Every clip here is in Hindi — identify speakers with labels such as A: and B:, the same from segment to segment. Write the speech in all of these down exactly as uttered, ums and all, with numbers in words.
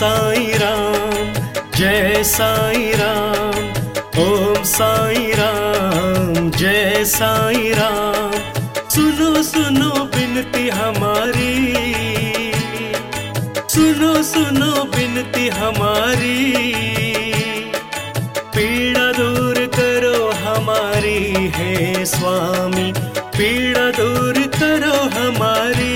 A: साई राम, जय साई राम। ओम साई राम, जय साई राम। सुनो सुनो बिनती हमारी, सुनो सुनो बिनती हमारी, पीड़ा दूर करो हमारी है स्वामी, पीड़ा दूर करो हमारी।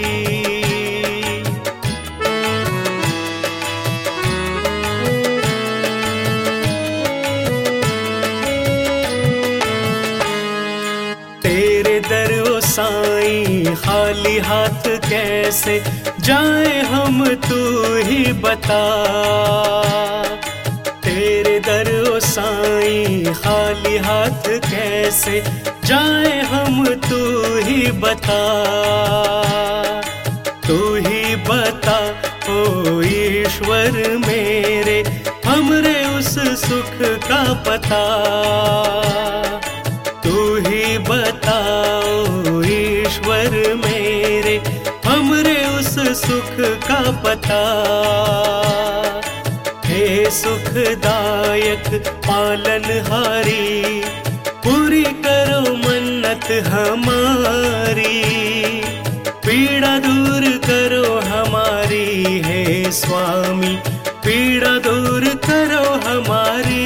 A: तेरे दर ओ साईं खाली हाथ कैसे जाए हम, तू ही बता। तेरे दर ओ साईं खाली हाथ कैसे जाए हम, तू ही बता। तू ही बता ओ ईश्वर मेरे, हमरे उस सुख का पता। तू ही बताओ ईश्वर मेरे, हमरे उस सुख का पता। हे सुखदायक पालनहारी, पूरी करो मन्नत हमारी, पीड़ा दूर करो हमारी है स्वामी, पीड़ा दूर करो हमारी।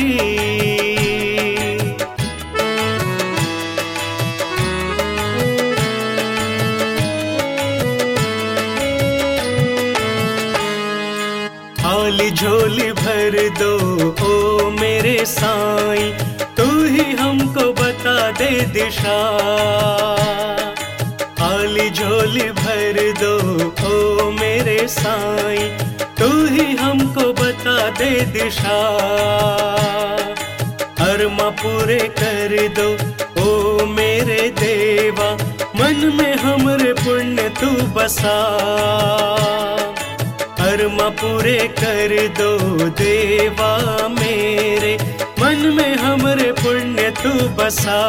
A: थाली झोली भर दो ओ मेरे साईं, तू ही हमको बता दे दिशा। थाली झोली भर दो ओ मेरे साईं, तू ही हमको बता दे दिशा। अरमा पूरे कर दो ओ मेरे देवा, मन में हमरे पुण्य तू बसा। अरमा पूरे कर दो देवा मेरे, मन में हमरे पुण्य तू बसा।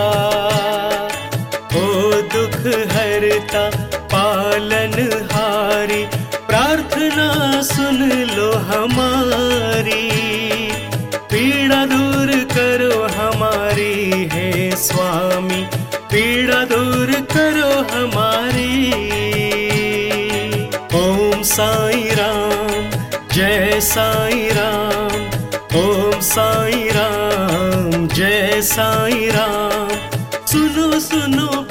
A: ओ दुख हरता पालनहारी, प्रार्थना सुन लो हमारी, पीड़ा दूर करो हमारी है स्वामी, पीड़ा दूर करो हमारी। ओम साई राम, जय साई राम। ओम साई राम, जय साई राम। सुनो सुनो